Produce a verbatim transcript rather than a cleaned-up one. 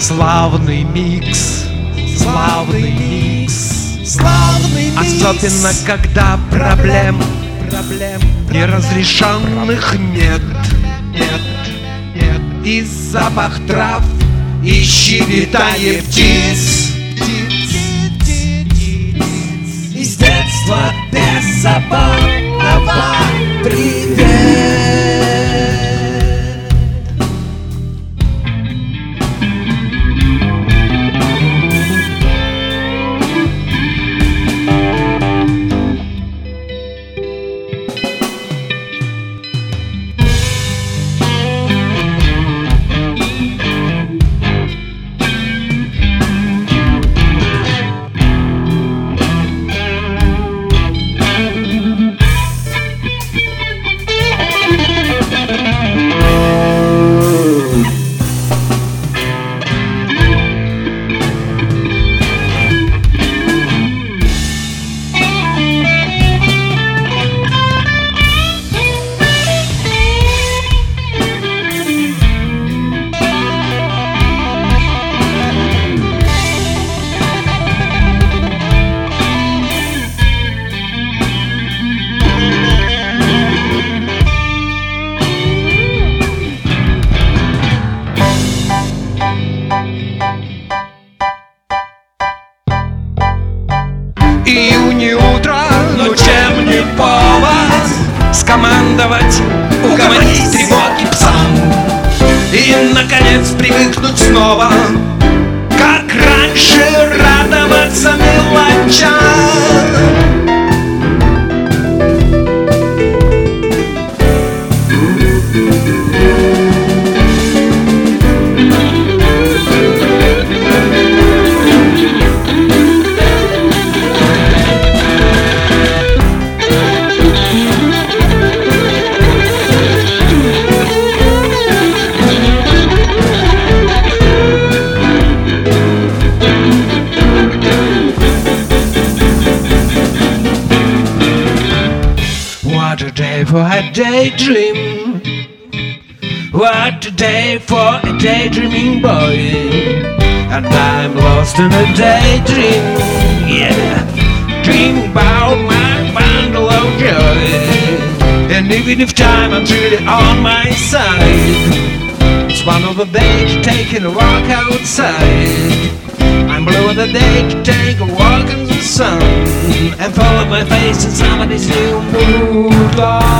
Славный микс, славный микс, славный микс. Особенно когда проблем, проблем неразрешенных нет, нет, нет. И запах трав, и щебетание птиц, из детства беззаботного привет. Июнь утро, ну чем не повод скомандовать, угомонить тревоги псам и, наконец, привыкнуть снова, как раньше, радоваться мелочам. What a day for a daydream. What a day for a daydreaming boy. And I'm lost in a daydream. Yeah, dreaming about my bundle of joy. And even if time I'm really on my side, it's one of the days to take a walk outside. I'm blue on the day to take a walk in the sun and follow my face in somebody's new mood.